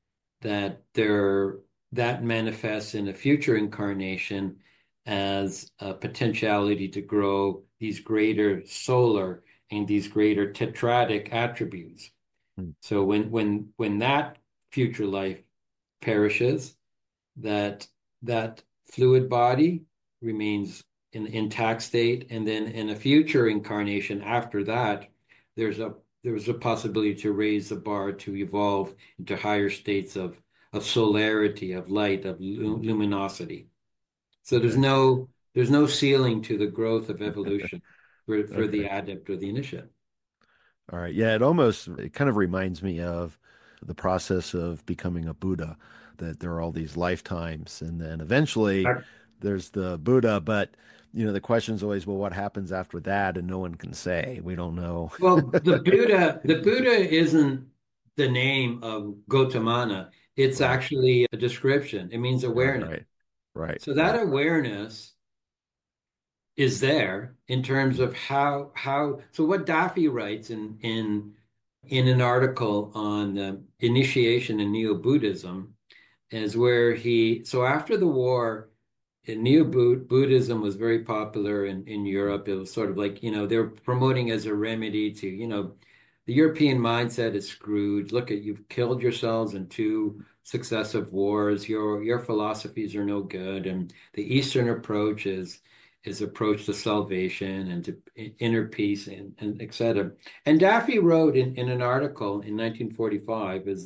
that manifests in a future incarnation as a potentiality to grow these greater solar and these greater tetradic attributes. Hmm. So when that future life perishes, that fluid body remains in intact state, and then in a future incarnation after that, there's a possibility to raise the bar to evolve into higher states of solarity, of light, of luminosity. So Okay. there's no ceiling to the growth of evolution for the Okay. adept or the initiate. All right. Yeah, it kind of reminds me of the process of becoming a Buddha, that there are all these lifetimes, and then eventually there's the Buddha, but the question's always, well, what happens after that? And no one can say. We don't know. Well, the Buddha isn't the name of Gautama. It's Right. actually a description. It means Right, awareness. right. Right, So that right. awareness is there in terms of so what Daffy writes in an article on initiation in Neo-Buddhism is where so after the war, Neo-Buddhism was very popular in Europe. It was sort of like, they're promoting as a remedy to, the European mindset is screwed. Look at, you've killed yourselves in two successive wars. Your philosophies are no good. And the Eastern approach is approach to salvation and to inner peace and et cetera. And Daffy wrote in an article in 1945 is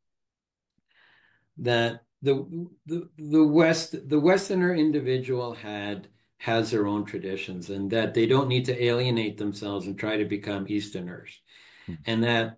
that the Westerner individual has their own traditions, and that they don't need to alienate themselves and try to become Easterners, and that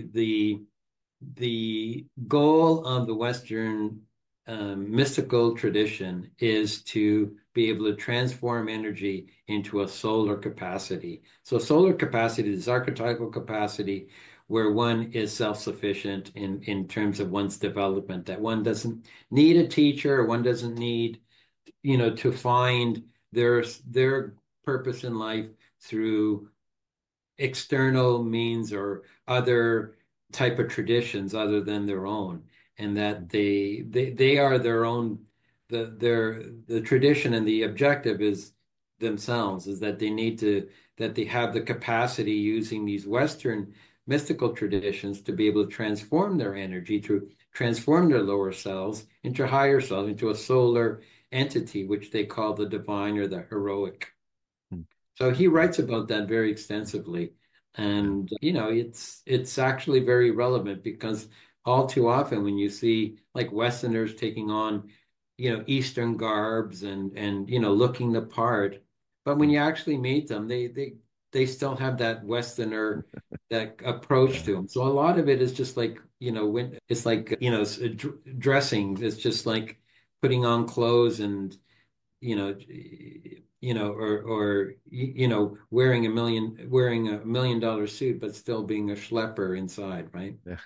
the goal of the Western mystical tradition is to be able to transform energy into a solar capacity. So solar capacity is archetypal capacity where one is self-sufficient in terms of one's development, that one doesn't need a teacher, or one doesn't need, to find their purpose in life through external means or other type of traditions other than their own, and that they are their own, the tradition, and the objective is themselves, is that they need to that they have the capacity using these Western mystical traditions to be able to transform their energy, to transform their lower selves into higher selves, into a solar entity, which they call the divine or the heroic. Hmm. So he writes about that very extensively. Yeah. And, it's actually very relevant because all too often when you see like Westerners taking on, Eastern garbs and looking the part, but when Hmm. you actually meet them, they still have that Westerner that approach Yeah. to them. So a lot of it is just like, when it's like, dressing. It's just like putting on clothes and you know, or wearing $1 million suit, but still being a schlepper inside, right? Yeah.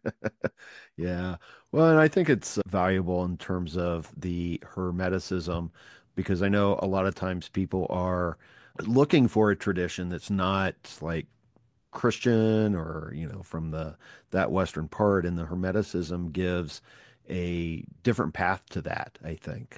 Yeah. Well, and I think it's valuable in terms of the Hermeticism because I know a lot of times people are looking for a tradition that's not like Christian or, from that Western part, and the Hermeticism gives a different path to that, I think.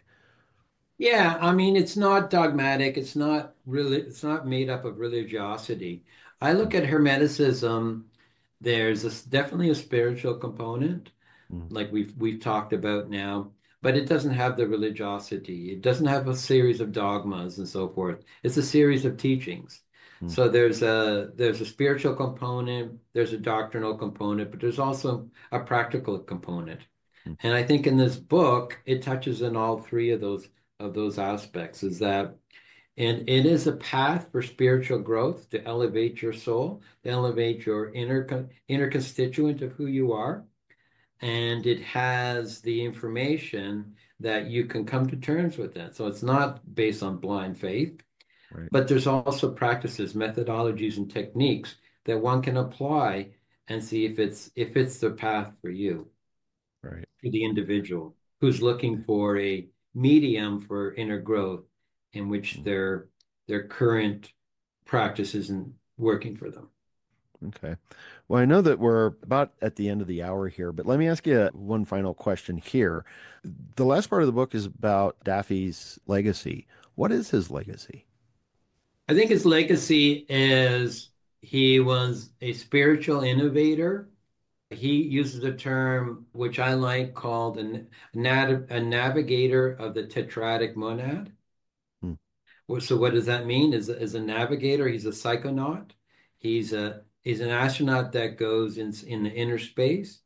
Yeah, I mean, it's not dogmatic. It's not made up of religiosity. I look at Hermeticism, definitely a spiritual component, Mm-hmm. like we've talked about now, but it doesn't have the religiosity. It doesn't have a series of dogmas and so forth. It's a series of teachings. So there's a spiritual component, there's a doctrinal component, but there's also a practical component. And I think in this book, it touches on all three of those aspects. Is that and it is a path for spiritual growth to elevate your soul, to elevate your inner constituent of who you are, and it has the information that you can come to terms with it. So it's not based on blind faith, Right. but there's also practices, methodologies, and techniques that one can apply and see if it's the path for you, Right. for the individual who's looking for a medium for inner growth in which Mm. their current practice isn't working for them. Okay. Well, I know that we're about at the end of the hour here, but let me ask you one final question here. The last part of the book is about Daffy's legacy. What is his legacy? I think his legacy is he was a spiritual innovator. He uses a term which I like called a navigator of the tetradic monad. Hmm. So what does that mean? As a navigator, he's a psychonaut. He's an astronaut that goes in the inner space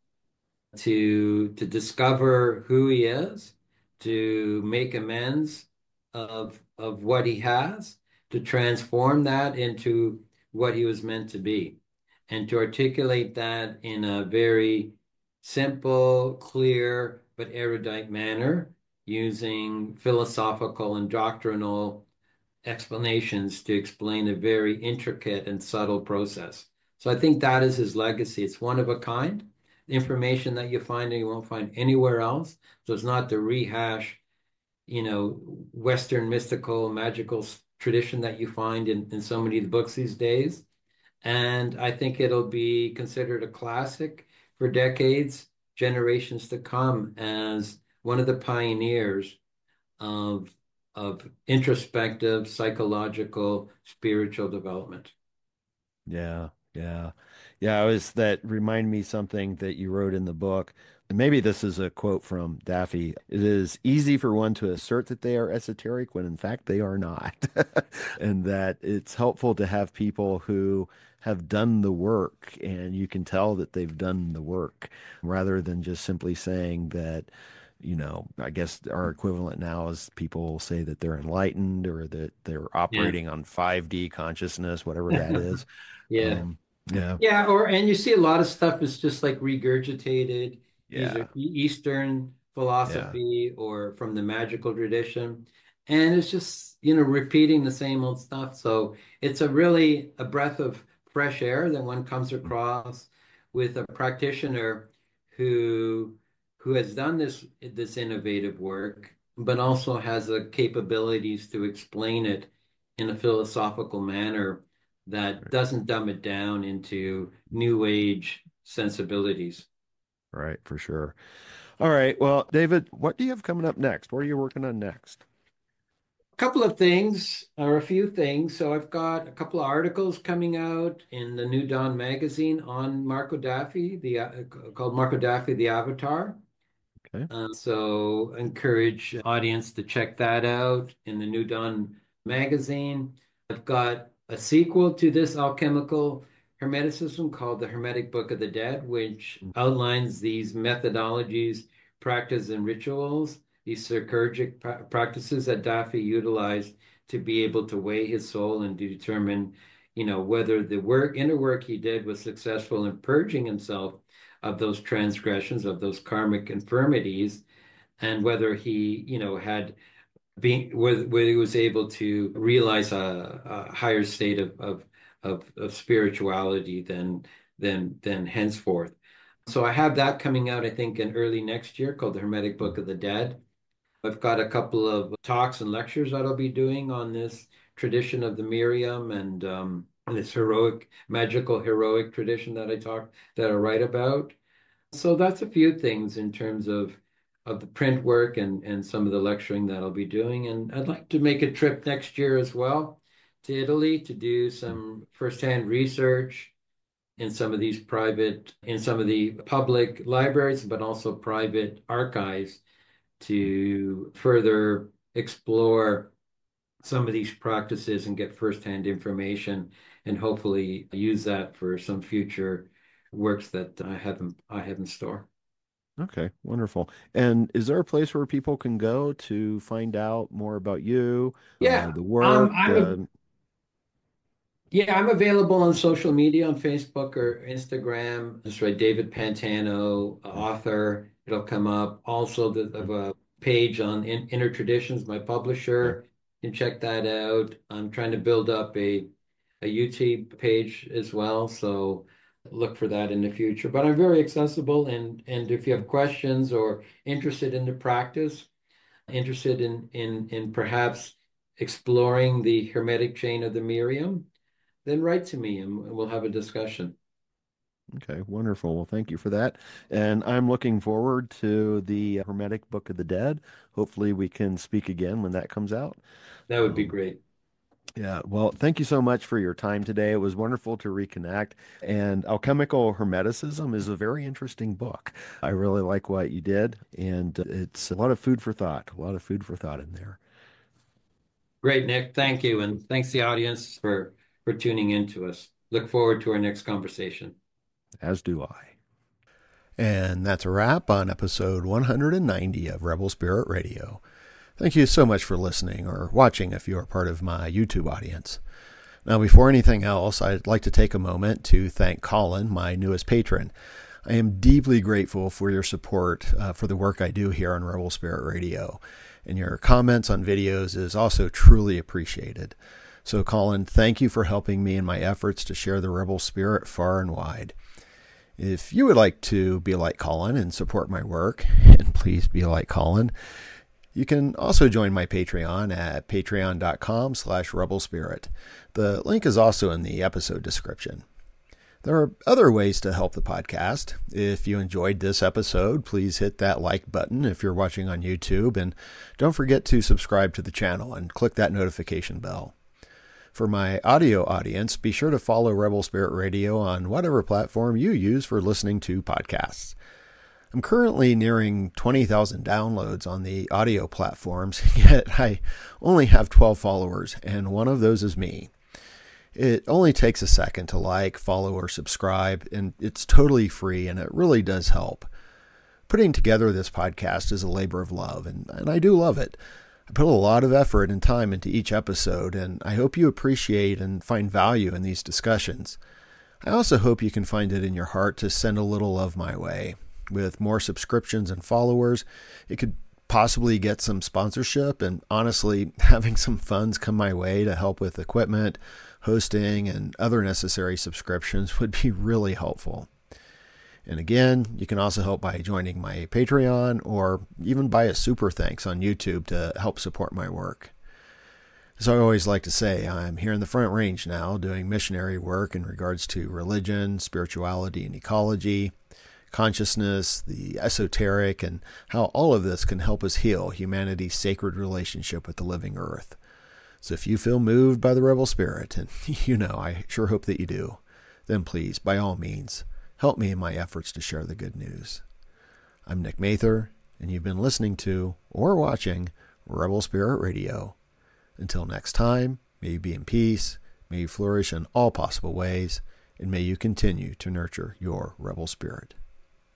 to discover who he is, to make amends of what he has, to transform that into what he was meant to be, and to articulate that in a very simple, clear, but erudite manner, using philosophical and doctrinal explanations to explain a very intricate and subtle process. So I think that is his legacy. It's one of a kind, information that you find and you won't find anywhere else. So it's not the rehash, Western mystical, magical tradition that you find in so many of the books these days. And I think it'll be considered a classic for decades, generations to come, as one of the pioneers of introspective, psychological, spiritual development. Yeah, yeah. Yeah, I was that remind me something that you wrote in the book. And maybe this is a quote from Daffy. It is easy for one to assert that they are esoteric when in fact they are not. And that it's helpful to have people who have done the work and you can tell that they've done the work rather than just simply saying that, I guess our equivalent now is people say that they're enlightened or that they're Yeah. operating on 5D consciousness, whatever that is. Yeah. Um, yeah, Yeah, and you see a lot of stuff is just like regurgitated, either yeah, Eastern yeah, philosophy or from the magical tradition. And it's just, repeating the same old stuff. So it's really a breath of fresh air that one comes across with a practitioner who who has done this innovative work, but also has the capabilities to explain it in a philosophical manner that right, doesn't dumb it down into new age sensibilities. right, for sure. All right. Well, David, what do you have coming up next? What are you working on next? couple of things or a few things. So I've got a couple of articles coming out in the New Dawn magazine on Marco Daffy, called Marco Daffy, the Avatar. Okay. So encourage audience to check that out in the New Dawn magazine. I've got a sequel to this alchemical hermeticism called the Hermetic Book of the Dead, which outlines these methodologies, practice, and rituals, these synergic practices that Daffy utilized to be able to weigh his soul and to determine, whether the inner work he did was successful in purging himself of those transgressions, of those karmic infirmities, and whether he, had whether he was able to realize a higher state of spirituality than henceforth. So I have that coming out, I think, in early next year called the Hermetic Book of the Dead. I've got a couple of talks and lectures that I'll be doing on this tradition of the Miriam and this magical heroic tradition that I write about. So that's a few things in terms of the print work and some of the lecturing that I'll be doing. And I'd like to make a trip next year as well to Italy to do some firsthand research in some of the public libraries, but also private archives to further explore some of these practices and get firsthand information and hopefully use that for some future works that I have in store. Okay, wonderful. And is there a place where people can go to find out more about you, Yeah, the work? I'm available on social media on Facebook or Instagram. Just write David Pantano, author. It'll come up. Also, a page on Inner Traditions, my publisher. You can check that out. I'm trying to build up a YouTube page as well, so look for that in the future. But I'm very accessible, and if you have questions or interested in the practice, interested in perhaps exploring the Hermetic chain of the Miriam, then write to me and we'll have a discussion. Okay, wonderful. Well, thank you for that. And I'm looking forward to the Hermetic Book of the Dead. Hopefully, we can speak again when that comes out. That would be great. Yeah, well, thank you so much for your time today. It was wonderful to reconnect. And Alchemical Hermeticism is a very interesting book. I really like what you did, and it's a lot of food for thought, a lot of food for thought in there. Great, Nick. Thank you. And thanks the audience for tuning in to us. Look forward to our next conversation. As do I. And that's a wrap on episode 190 of Rebel Spirit Radio. Thank you so much for listening or watching if you are part of my YouTube audience. Now, before anything else, I'd like to take a moment to thank Colin, my newest patron. I am deeply grateful for your support for the work I do here on Rebel Spirit Radio, and your comments on videos is also truly appreciated. So, Colin, thank you for helping me in my efforts to share the Rebel Spirit far and wide. If you would like to be like Colin and support my work, and please be like Colin, you can also join my Patreon at patreon.com/rebelspirit. The link is also in the episode description. There are other ways to help the podcast. If you enjoyed this episode, please hit that like button if you're watching on YouTube, and don't forget to subscribe to the channel and click that notification bell. For my audio audience, be sure to follow Rebel Spirit Radio on whatever platform you use for listening to podcasts. I'm currently nearing 20,000 downloads on the audio platforms, yet I only have 12 followers, and one of those is me. It only takes a second to like, follow, or subscribe, and it's totally free, and it really does help. Putting together this podcast is a labor of love, and I do love it. I put a lot of effort and time into each episode, and I hope you appreciate and find value in these discussions. I also hope you can find it in your heart to send a little love my way. With more subscriptions and followers, it could possibly get some sponsorship, and honestly, having some funds come my way to help with equipment, hosting, and other necessary subscriptions would be really helpful. And again, you can also help by joining my Patreon or even buy a super thanks on YouTube to help support my work. As I always like to say, I'm here in the Front Range now doing missionary work in regards to religion, spirituality, and ecology, consciousness, the esoteric, and how all of this can help us heal humanity's sacred relationship with the living earth. So if you feel moved by the rebel spirit, and I sure hope that you do, then please, by all means, help me in my efforts to share the good news. I'm Nick Mather, and you've been listening to or watching Rebel Spirit Radio. Until next time, may you be in peace, may you flourish in all possible ways, and may you continue to nurture your rebel spirit.